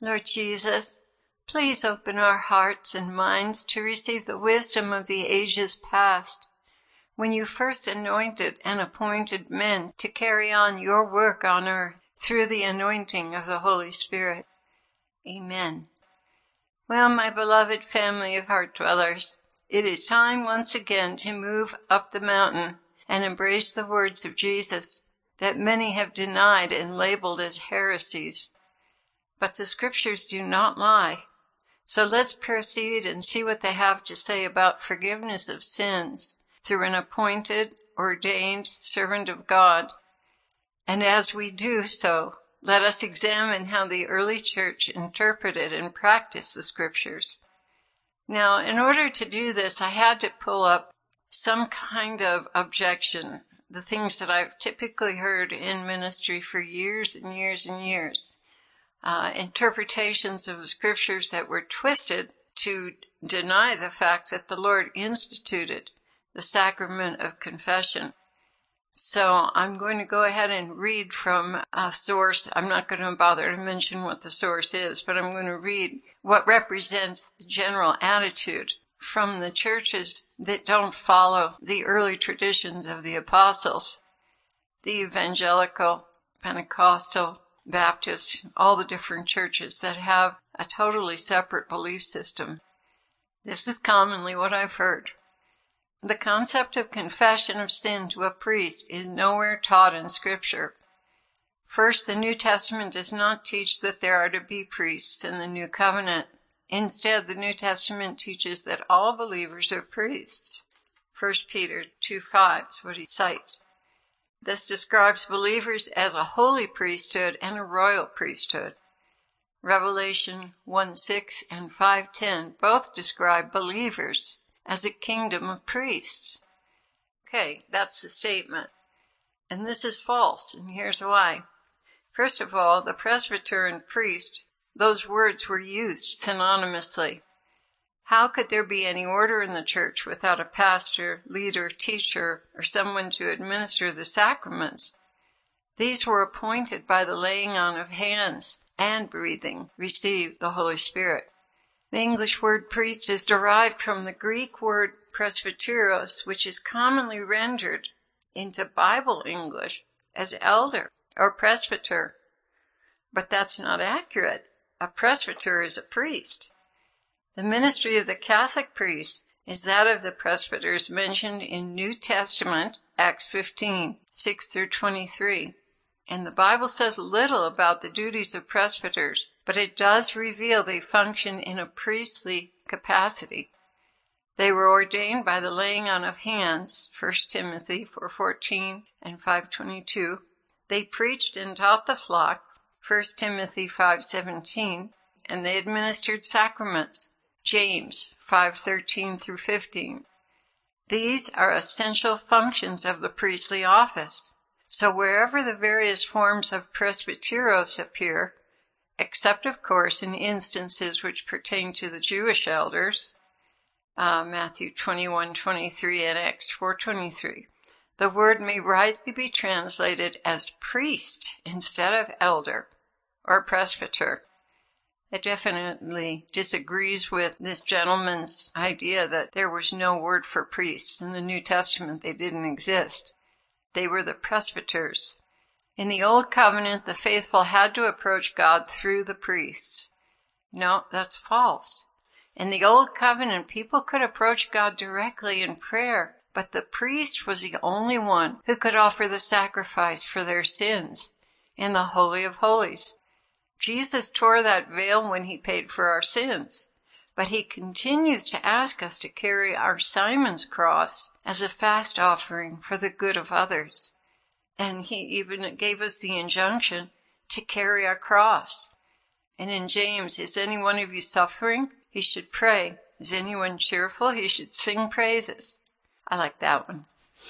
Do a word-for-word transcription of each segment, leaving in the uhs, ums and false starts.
Lord Jesus, please open our hearts and minds to receive the wisdom of the ages past, when you first anointed and appointed men to carry on your work on earth through the anointing of the Holy Spirit. Amen. Well, my beloved family of heart dwellers, it is time once again to move up the mountain and embrace the words of Jesus that many have denied and labeled as heresies. But the scriptures do not lie. So let's proceed and see what they have to say about forgiveness of sins through an appointed, ordained servant of God. And as we do so, let us examine how the early church interpreted and practiced the scriptures. Now, in order to do this, I had to pull up some kind of objection, the things that I've typically heard in ministry for years and years and years. Uh, interpretations of the scriptures that were twisted to deny the fact that the Lord instituted the sacrament of confession. So I'm going to go ahead and read from a source. I'm not going to bother to mention what the source is, but I'm going to read what represents the general attitude from the churches that don't follow the early traditions of the apostles, the evangelical, Pentecostal, Baptist, all the different churches that have a totally separate belief system. This is commonly what I've heard. The concept of confession of sin to a priest is nowhere taught in Scripture. First, the New Testament does not teach that there are to be priests in the New Covenant. Instead, the New Testament teaches that all believers are priests. First Peter two five is what he cites. This describes believers as a holy priesthood and a royal priesthood. Revelation one six and five ten both describe believers as a kingdom of priests. Okay, that's the statement. And this is false, and here's why. First of all, the presbyter and priest, those words were used synonymously. How could there be any order in the church without a pastor, leader, teacher, or someone to administer the sacraments? These were appointed by the laying on of hands and breathing, receive the Holy Spirit. The English word priest is derived from the Greek word presbyteros, which is commonly rendered into Bible English as elder or presbyter. But that's not accurate. A presbyter is a priest. The ministry of the Catholic priest is that of the presbyters mentioned in New Testament, Acts fifteen, six through twenty-three. And the Bible says little about the duties of presbyters, but it does reveal they function in a priestly capacity. They were ordained by the laying on of hands, First Timothy four fourteen and five twenty-two. They preached and taught the flock, First Timothy five seventeen, and they administered sacraments, James five thirteen through fifteen. These are essential functions of the priestly office. So wherever the various forms of presbyteros appear, except of course in instances which pertain to the Jewish elders, uh, Matthew twenty-one twenty-three and Acts four twenty-three, the word may rightly be translated as priest instead of elder or presbyter. It definitely disagrees with this gentleman's idea that there was no word for priests. In the New Testament, they didn't exist. They were the presbyters. In the Old Covenant, the faithful had to approach God through the priests. No, that's false. In the Old Covenant, people could approach God directly in prayer, but the priest was the only one who could offer the sacrifice for their sins in the Holy of Holies. Jesus tore that veil when he paid for our sins, but he continues to ask us to carry our Simon's cross as a fast offering for the good of others. And he even gave us the injunction to carry our cross. And in James, is any one of you suffering? He should pray. Is anyone cheerful? He should sing praises. I like that one.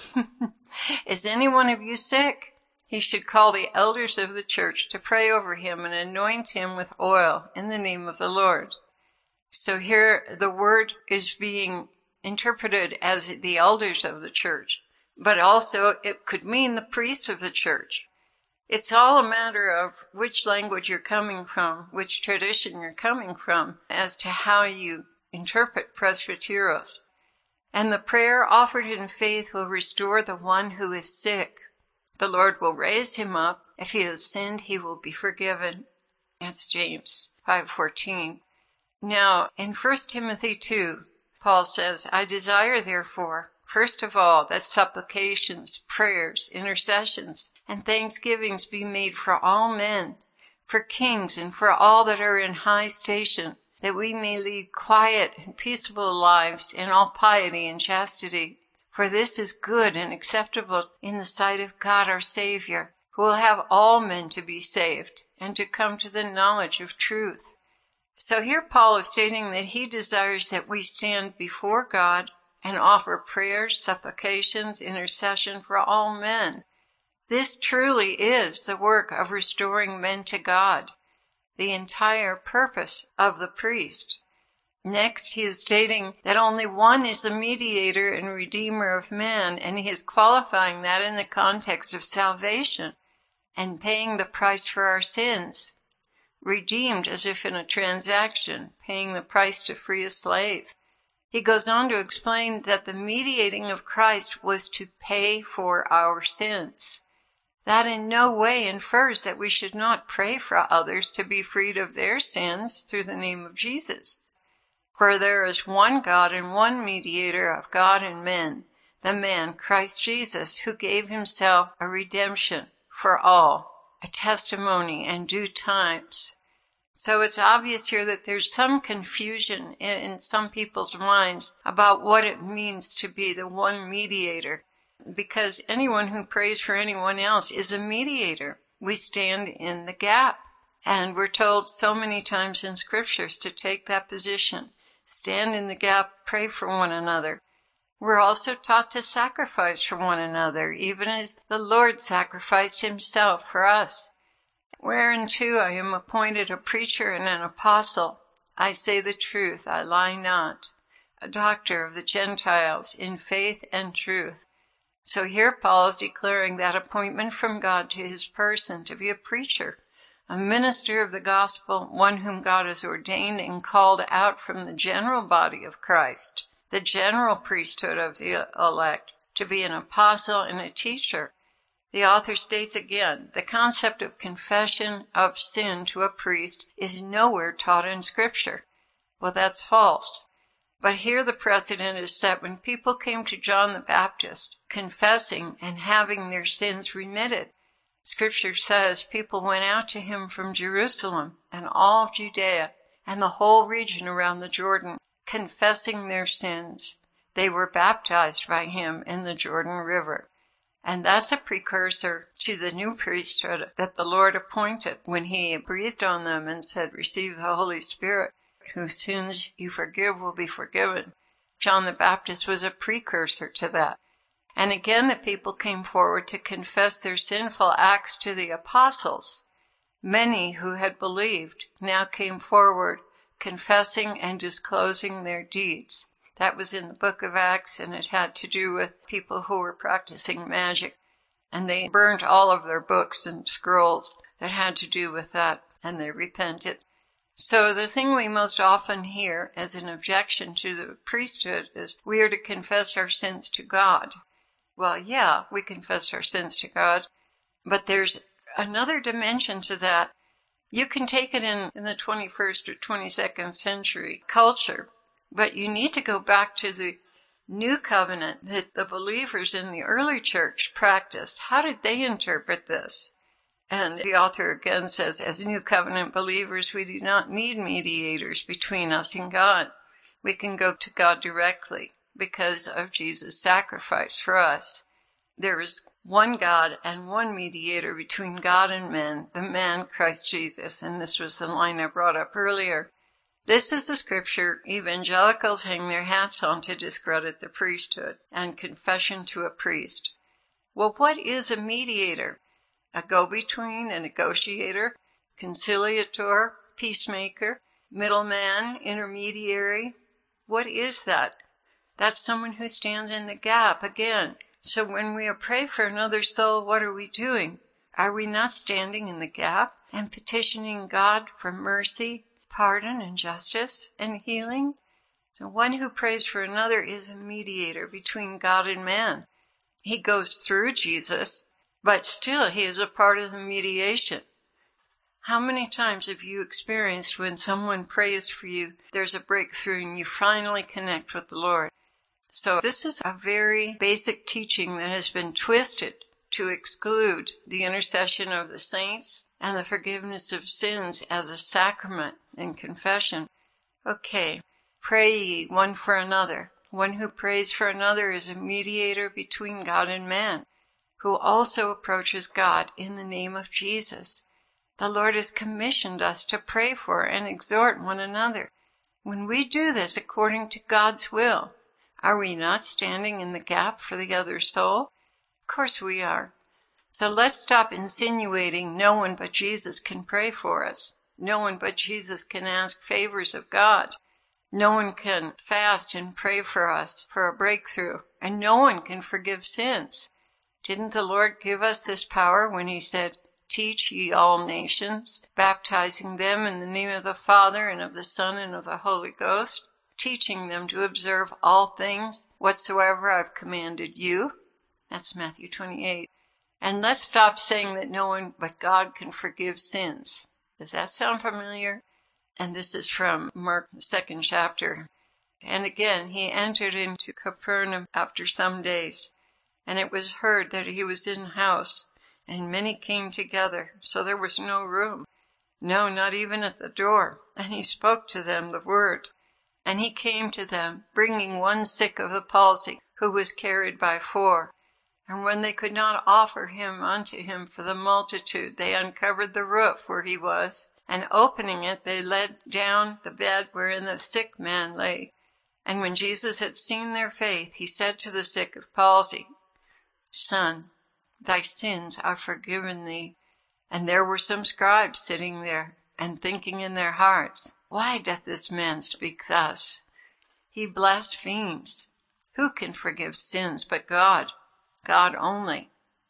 Is any one of you sick? He should call the elders of the church to pray over him and anoint him with oil in the name of the Lord. So here the word is being interpreted as the elders of the church, but also it could mean the priests of the church. It's all a matter of which language you're coming from, which tradition you're coming from, as to how you interpret presbyteros. And the prayer offered in faith will restore the one who is sick. The Lord will raise him up. If he has sinned, he will be forgiven. That's James five fourteen. Now, in First Timothy two, Paul says, I desire, therefore, first of all, that supplications, prayers, intercessions, and thanksgivings be made for all men, for kings, and for all that are in high station, that we may lead quiet and peaceable lives in all piety and chastity. For this is good and acceptable in the sight of God our Savior, who will have all men to be saved and to come to the knowledge of truth. So here Paul is stating that he desires that we stand before God and offer prayers, supplications, intercession for all men. This truly is the work of restoring men to God, the entire purpose of the priest. Next, he is stating that only one is the mediator and redeemer of man, and he is qualifying that in the context of salvation and paying the price for our sins. Redeemed as if in a transaction, paying the price to free a slave. He goes on to explain that the mediating of Christ was to pay for our sins. That in no way infers that we should not pray for others to be freed of their sins through the name of Jesus. For there is one God and one mediator of God and men, the man Christ Jesus, who gave himself a redemption for all, a testimony in due times. So it's obvious here that there's some confusion in some people's minds about what it means to be the one mediator, because anyone who prays for anyone else is a mediator. We stand in the gap, and we're told so many times in scriptures to take that position. Stand in the gap, pray for one another. We're also taught to sacrifice for one another, even as the Lord sacrificed himself for us. Whereunto I am appointed a preacher and an apostle. I say the truth, I lie not. A doctor of the Gentiles in faith and truth. So here Paul is declaring that appointment from God to his person to be a preacher, a minister of the gospel, one whom God has ordained and called out from the general body of Christ, the general priesthood of the elect, to be an apostle and a teacher. The author states again, the concept of confession of sin to a priest is nowhere taught in Scripture. Well, that's false. But here the precedent is set when people came to John the Baptist, confessing and having their sins remitted. Scripture says people went out to him from Jerusalem and all of Judea and the whole region around the Jordan, confessing their sins. They were baptized by him in the Jordan River. And that's a precursor to the new priesthood that the Lord appointed when he breathed on them and said, receive the Holy Spirit, whose sins you forgive will be forgiven. John the Baptist was a precursor to that. And again, the people came forward to confess their sinful acts to the apostles. Many who had believed now came forward, confessing and disclosing their deeds. That was in the book of Acts, and it had to do with people who were practicing magic. And they burnt all of their books and scrolls that had to do with that, and they repented. So the thing we most often hear as an objection to the priesthood is we are to confess our sins to God. Well, yeah, we confess our sins to God, but there's another dimension to that. You can take it in, in the twenty-first or twenty-second century culture, but you need to go back to the new covenant that the believers in the early church practiced. How did they interpret this? And the author again says, as new covenant believers, we do not need mediators between us and God. We can go to God directly because of Jesus' sacrifice for us. There is one God and one mediator between God and men, the man Christ Jesus. And this was the line I brought up earlier. This is the scripture evangelicals hang their hats on to discredit the priesthood and confession to a priest. Well, what is a mediator? A go-between, a negotiator, conciliator, peacemaker, middleman, intermediary. What is that? That's someone who stands in the gap again. So when we pray for another soul, what are we doing? Are we not standing in the gap and petitioning God for mercy, pardon, and justice, and healing? The one who prays for another is a mediator between God and man. He goes through Jesus, but still he is a part of the mediation. How many times have you experienced when someone prays for you, there's a breakthrough and you finally connect with the Lord? So this is a very basic teaching that has been twisted to exclude the intercession of the saints and the forgiveness of sins as a sacrament in confession. Okay, pray ye one for another. One who prays for another is a mediator between God and man, who also approaches God in the name of Jesus. The Lord has commissioned us to pray for and exhort one another. When we do this according to God's will, are we not standing in the gap for the other soul? Of course we are. So let's stop insinuating no one but Jesus can pray for us. No one but Jesus can ask favors of God. No one can fast and pray for us for a breakthrough. And no one can forgive sins. Didn't the Lord give us this power when he said, "Teach ye all nations, baptizing them in the name of the Father and of the Son and of the Holy Ghost, teaching them to observe all things whatsoever I've commanded you"? That's Matthew twenty-eight. And let's stop saying that no one but God can forgive sins. Does that sound familiar? And this is from Mark, the second chapter. And again, he entered into Capernaum after some days, and it was heard that he was in house, and many came together, so there was no room, no, not even at the door. And he spoke to them the word. And he came to them, bringing one sick of the palsy, who was carried by four. And when they could not offer him unto him for the multitude, they uncovered the roof where he was, and opening it, they let down the bed wherein the sick man lay. And when Jesus had seen their faith, he said to the sick of palsy, "Son, thy sins are forgiven thee." And there were some scribes sitting there, and thinking in their hearts, "Why doth this man speak thus? He blasphemes. Who can forgive sins but God? God only."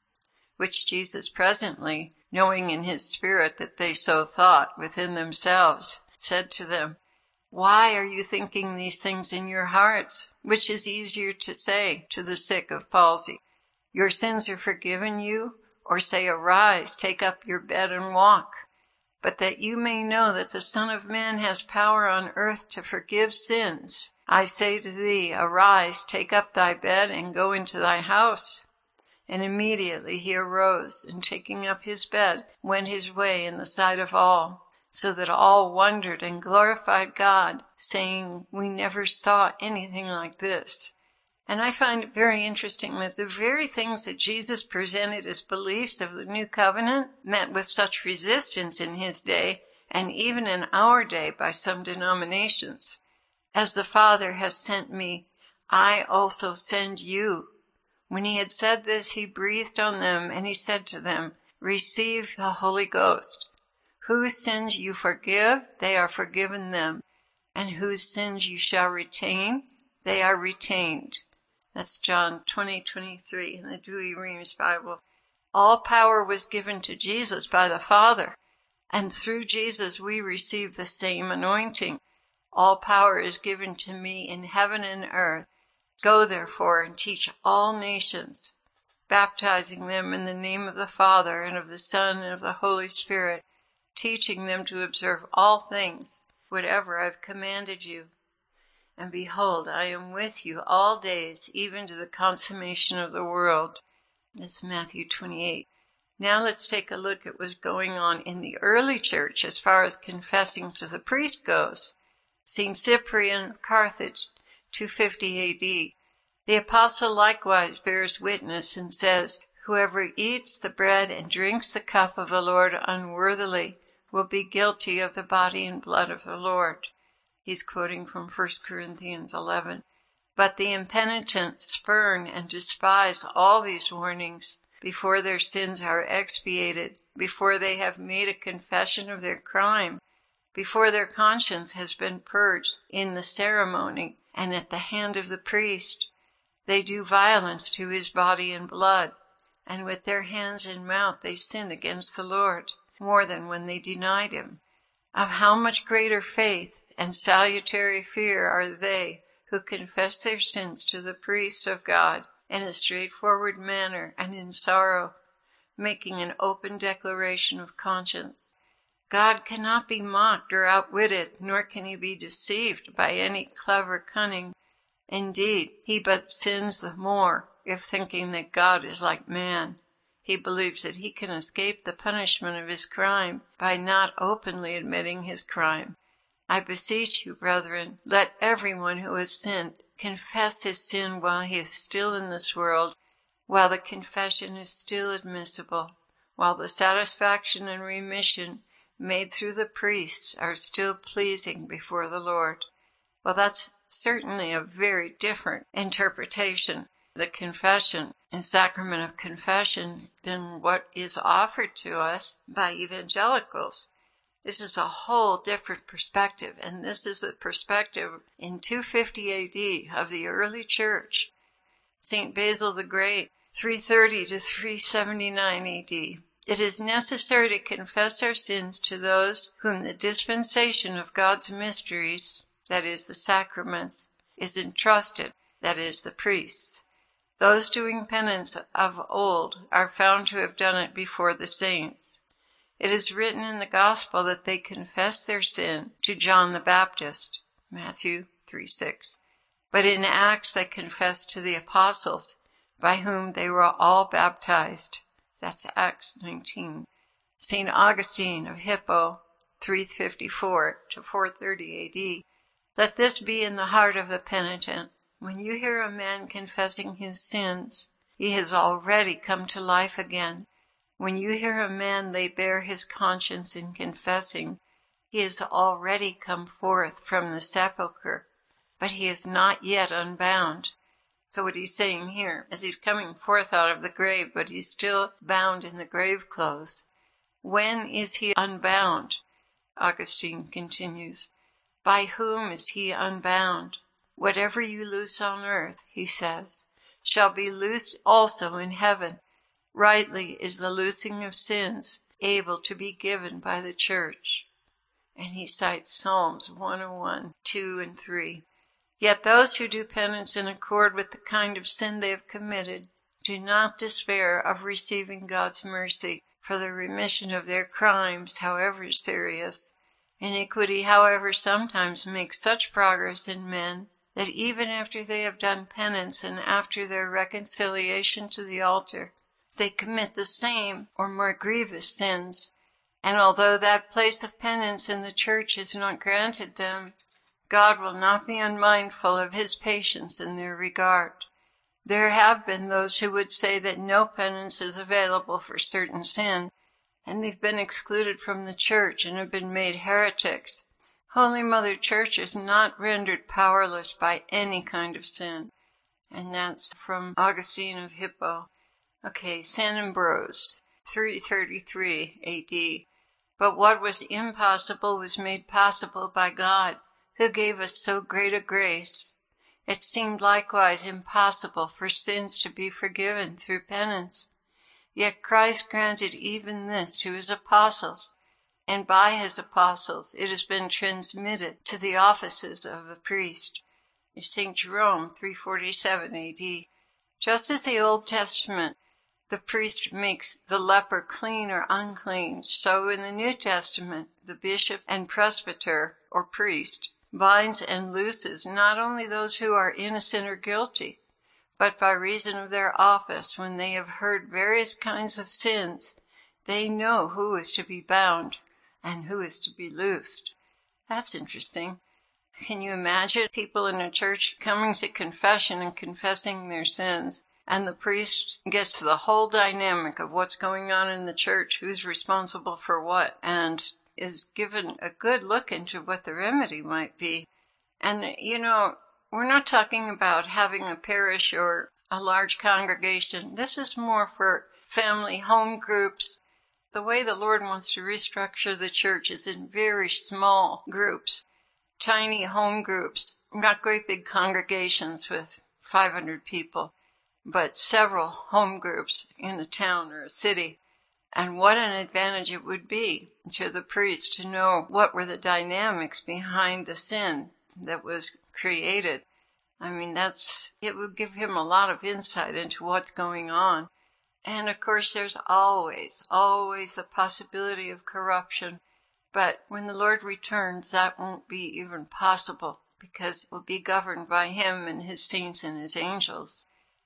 Which Jesus presently, knowing in his spirit that they so thought within themselves, said to them, "Why are you thinking these things in your hearts? Which is easier to say to the sick of palsy, 'Your sins are forgiven you,' or say, 'Arise, take up your bed and walk'? But that you may know that the Son of Man has power on earth to forgive sins, I say to thee, arise, take up thy bed, and go into thy house." And immediately he arose, and taking up his bed, went his way in the sight of all, so that all wondered and glorified God, saying, "We never saw anything like this." And I find it very interesting that the very things that Jesus presented as beliefs of the new covenant met with such resistance in his day, and even in our day by some denominations. "As the Father has sent me, I also send you." When he had said this, he breathed on them, and he said to them, "Receive the Holy Ghost. Whose sins you forgive, they are forgiven them, and whose sins you shall retain, they are retained." That's John twenty twenty-three in the Douay-Rheims Bible. All power was given to Jesus by the Father, and through Jesus we receive the same anointing. All power is given to me in heaven and earth. Go therefore and teach all nations, baptizing them in the name of the Father and of the Son and of the Holy Spirit, teaching them to observe all things, whatever I have commanded you. And behold, I am with you all days, even to the consummation of the world. That's Matthew twenty-eight. Now let's take a look at what's going on in the early church as far as confessing to the priest goes. Saint Cyprian of Carthage, two fifty A D. The apostle likewise bears witness and says, "Whoever eats the bread and drinks the cup of the Lord unworthily will be guilty of the body and blood of the Lord." He's quoting from First Corinthians eleven. But the impenitent spurn and despise all these warnings before their sins are expiated, before they have made a confession of their crime, before their conscience has been purged in the ceremony and at the hand of the priest. They do violence to his body and blood, and with their hands and mouth they sin against the Lord, more than when they denied him. Of how much greater faith and salutary fear are they who confess their sins to the priest of God in a straightforward manner and in sorrow, making an open declaration of conscience. God cannot be mocked or outwitted, nor can he be deceived by any clever cunning. Indeed, he but sins the more if, thinking that God is like man, he believes that he can escape the punishment of his crime by not openly admitting his crime. I beseech you, brethren, let everyone who has sinned confess his sin while he is still in this world, while the confession is still admissible, while the satisfaction and remission made through the priests are still pleasing before the Lord. Well, that's certainly a very different interpretation, the confession and sacrament of confession, than what is offered to us by evangelicals. This is a whole different perspective, and this is the perspective in two fifty A D of the early church. Saint Basil the Great, three thirty to three seventy-nine A D. It is necessary to confess our sins to those whom the dispensation of God's mysteries, that is, the sacraments, is entrusted, that is, the priests. Those doing penance of old are found to have done it before the saints. It is written in the Gospel that they confessed their sin to John the Baptist, Matthew three six. But in Acts they confessed to the apostles, by whom they were all baptized. That's Acts nineteen. Saint Augustine of Hippo, three fifty-four to four thirty A D. Let this be in the heart of a penitent. When you hear a man confessing his sins, he has already come to life again. When you hear a man lay bare his conscience in confessing, he has already come forth from the sepulchre, but he is not yet unbound. So what he's saying here is he's coming forth out of the grave, but he's still bound in the grave clothes. When is he unbound? Augustine continues, by whom is he unbound? Whatever you loose on earth, he says, shall be loosed also in heaven. Rightly is the loosing of sins able to be given by the church. And he cites Psalms one oh one, two and three. Yet those who do penance in accord with the kind of sin they have committed do not despair of receiving God's mercy for the remission of their crimes, however serious. Iniquity, however, sometimes makes such progress in men that even after they have done penance and after their reconciliation to the altar, they commit the same or more grievous sins. And although that place of penance in the church is not granted them, God will not be unmindful of his patience in their regard. There have been those who would say that no penance is available for certain sin, and they've been excluded from the church and have been made heretics. Holy Mother Church is not rendered powerless by any kind of sin. And that's from Augustine of Hippo. Okay, Saint Ambrose, three thirty-three A D. But what was impossible was made possible by God, who gave us so great a grace. It seemed likewise impossible for sins to be forgiven through penance. Yet Christ granted even this to his apostles, and by his apostles it has been transmitted to the offices of the priest. Saint Jerome, three forty-seven A D. Just as the Old Testament, the priest makes the leper clean or unclean, so in the New Testament, the bishop and presbyter, or priest, binds and looses not only those who are innocent or guilty, but by reason of their office, when they have heard various kinds of sins, they know who is to be bound and who is to be loosed. That's interesting. Can you imagine people in a church coming to confession and confessing their sins, and the priest gets the whole dynamic of what's going on in the church, who's responsible for what, and is given a good look into what the remedy might be. And, you know, we're not talking about having a parish or a large congregation. This is more for family home groups. The way the Lord wants to restructure the church is in very small groups, tiny home groups, not great big congregations with five hundred people. but several home groups in a town or a city. And what an advantage it would be to the priest to know what were the dynamics behind the sin that was created. I mean, that's, it would give him a lot of insight into what's going on. And of course, there's always, always the possibility of corruption. But when the Lord returns, that won't be even possible because it will be governed by him and his saints and his angels.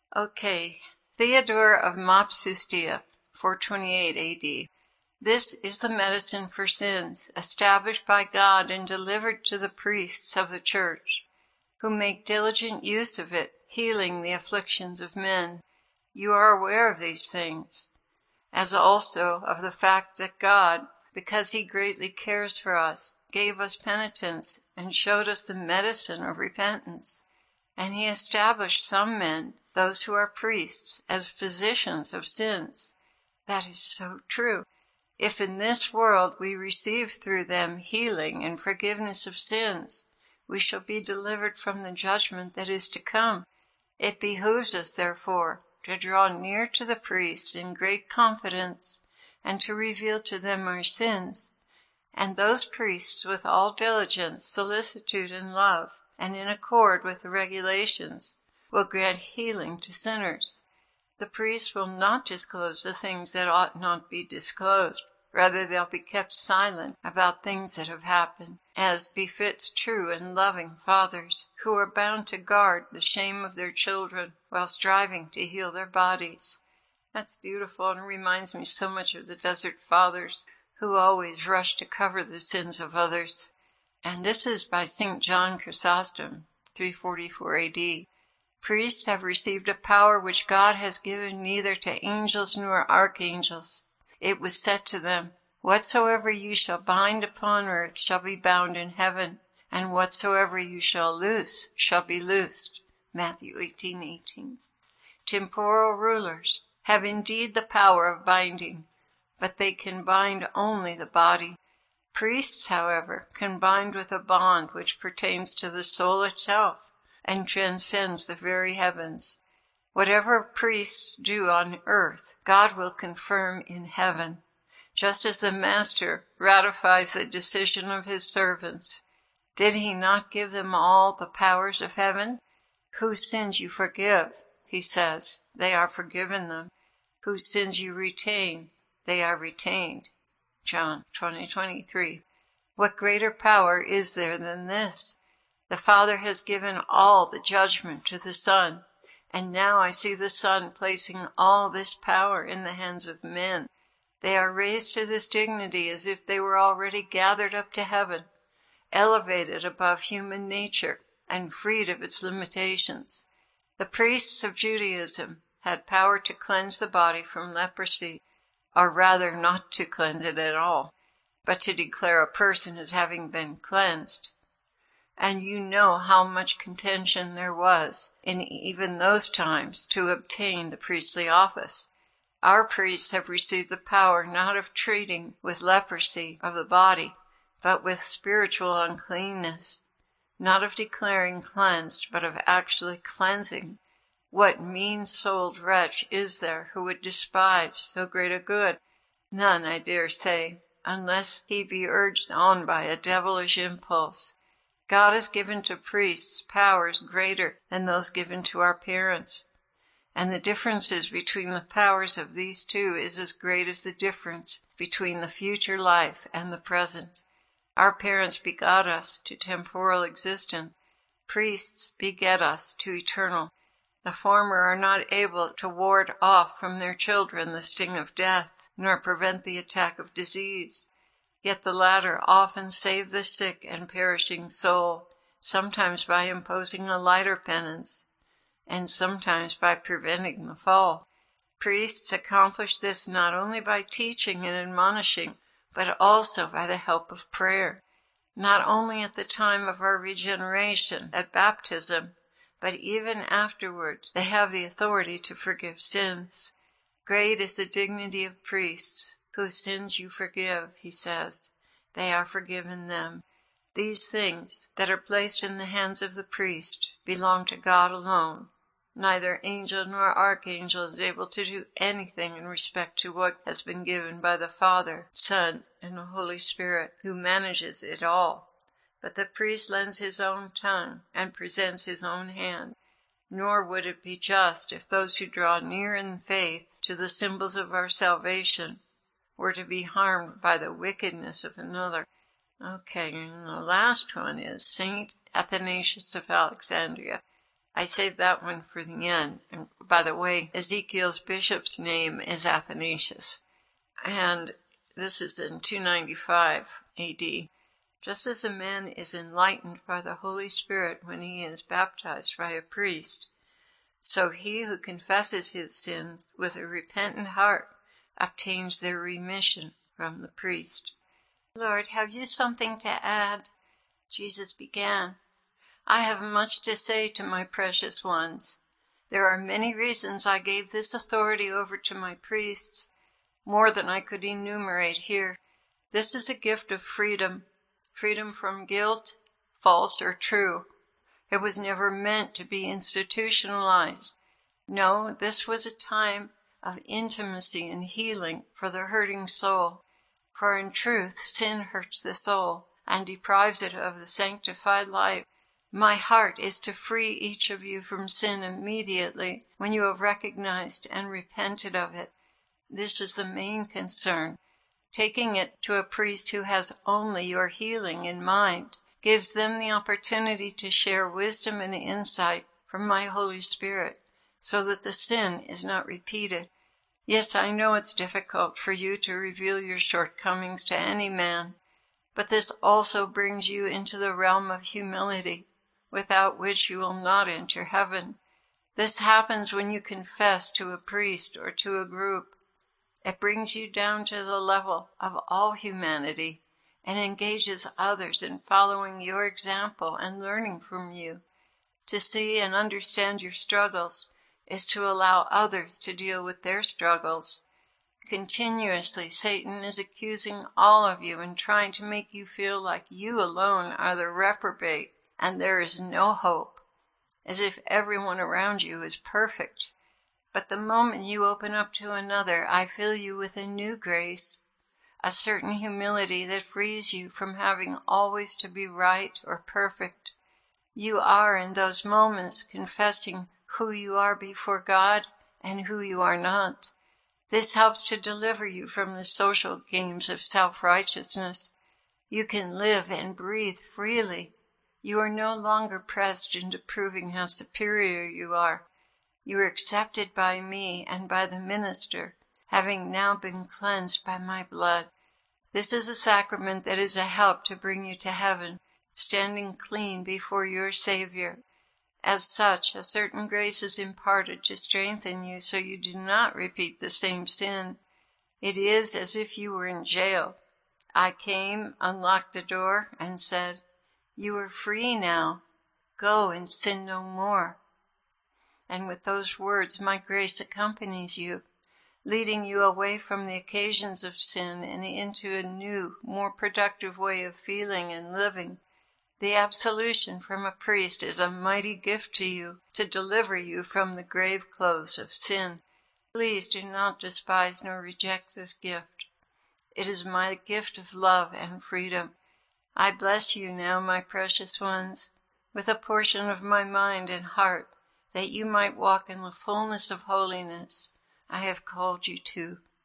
Okay, Theodore of Mopsuestia, four twenty-eight A D. This is the medicine for sins, established by God and delivered to the priests of the church, who make diligent use of it, healing the afflictions of men. You are aware of these things, as also of the fact that God, because he greatly cares for us, gave us penitence and showed us the medicine of repentance. And he established some men, those who are priests, as physicians of sins. That is so true. If in this world we receive through them healing and forgiveness of sins, we shall be delivered from the judgment that is to come. It behooves us, therefore, to draw near to the priests in great confidence and to reveal to them our sins. And those priests, with all diligence, solicitude, and love, and in accord with the regulations, will grant healing to sinners. The priest will not disclose the things that ought not be disclosed. Rather, they'll be kept silent about things that have happened, as befits true and loving fathers, who are bound to guard the shame of their children while striving to heal their bodies. That's beautiful and reminds me so much of the Desert Fathers, who always rush to cover the sins of others. And this is by Saint John Chrysostom, three forty-four A D. Priests have received a power which God has given neither to angels nor archangels. It was said to them, "Whatsoever you shall bind upon earth shall be bound in heaven, and whatsoever you shall loose shall be loosed." Matthew eighteen eighteen. Temporal rulers have indeed the power of binding, but they can bind only the body. Priests, however, can bind with a bond which pertains to the soul itself and transcends the very heavens. Whatever priests do on earth, God will confirm in heaven, just as the Master ratifies the decision of his servants. Did he not give them all the powers of heaven? Whose sins you forgive, he says, they are forgiven them. Whose sins you retain, they are retained. John twenty twenty-three. What greater power is there than this? The Father has given all the judgment to the Son, and now I see the Son placing all this power in the hands of men. They are raised to this dignity as if they were already gathered up to heaven, elevated above human nature, and freed of its limitations. The priests of Judaism had power to cleanse the body from leprosy, or rather not to cleanse it at all, but to declare a person as having been cleansed. And you know how much contention there was in even those times to obtain the priestly office. Our priests have received the power not of treating with leprosy of the body, but with spiritual uncleanness, not of declaring cleansed, but of actually cleansing. What mean-souled wretch is there who would despise so great a good? None, I dare say, unless he be urged on by a devilish impulse. God has given to priests powers greater than those given to our parents, and the differences between the powers of these two is as great as the difference between the future life and the present. Our parents begot us to temporal existence. Priests beget us to eternal. The former are not able to ward off from their children the sting of death, nor prevent the attack of disease. Yet the latter often save the sick and perishing soul, sometimes by imposing a lighter penance, and sometimes by preventing the fall. Priests accomplish this not only by teaching and admonishing, but also by the help of prayer, not only at the time of our regeneration, at baptism, but even afterwards. They have the authority to forgive sins. Great is the dignity of priests, whose sins you forgive, he says. They are forgiven them. These things that are placed in the hands of the priest belong to God alone. Neither angel nor archangel is able to do anything in respect to what has been given by the Father, Son, and the Holy Spirit, who manages it all. But the priest lends his own tongue and presents his own hand. Nor would it be just if those who draw near in faith to the symbols of our salvation were to be harmed by the wickedness of another. Okay, and the last one is Saint Athanasius of Alexandria. I saved that one for the end. And by the way, Ezekiel's bishop's name is Athanasius. And this is in two ninety-five A D. Just as a man is enlightened by the Holy Spirit when he is baptized by a priest, so he who confesses his sins with a repentant heart obtains their remission from the priest. Lord, have you something to add? Jesus began, I have much to say to my precious ones. There are many reasons I gave this authority over to my priests, more than I could enumerate here. This is a gift of freedom, freedom from guilt, false or true. It was never meant to be institutionalized. No, this was a time of intimacy and healing for the hurting soul. For in truth, sin hurts the soul and deprives it of the sanctified life. My heart is to free each of you from sin immediately when you have recognized and repented of it. This is the main concern. Taking it to a priest who has only your healing in mind gives them the opportunity to share wisdom and insight from my Holy Spirit, so that the sin is not repeated. Yes, I know it's difficult for you to reveal your shortcomings to any man, but this also brings you into the realm of humility, without which you will not enter heaven. This happens when you confess to a priest or to a group. It brings you down to the level of all humanity and engages others in following your example and learning from you. To see and understand your struggles is to allow others to deal with their struggles. Continuously, Satan is accusing all of you and trying to make you feel like you alone are the reprobate and there is no hope, as if everyone around you is perfect. But the moment you open up to another, I fill you with a new grace, a certain humility that frees you from having always to be right or perfect. You are in those moments confessing who you are before God and who you are not. This helps to deliver you from the social games of self-righteousness. You can live and breathe freely. You are no longer pressed into proving how superior you are. You are accepted by me and by the minister, having now been cleansed by my blood. This is a sacrament that is a help to bring you to heaven, standing clean before your Savior. As such, a certain grace is imparted to strengthen you so you do not repeat the same sin. It is as if you were in jail. I came, unlocked the door, and said, "You are free now. Go and sin no more." And with those words, my grace accompanies you, leading you away from the occasions of sin and into a new, more productive way of feeling and living. The absolution from a priest is a mighty gift to you to deliver you from the grave clothes of sin. Please do not despise nor reject this gift. It is my gift of love and freedom. I bless you now, my precious ones, with a portion of my mind and heart, that you might walk in the fullness of holiness I have called you to.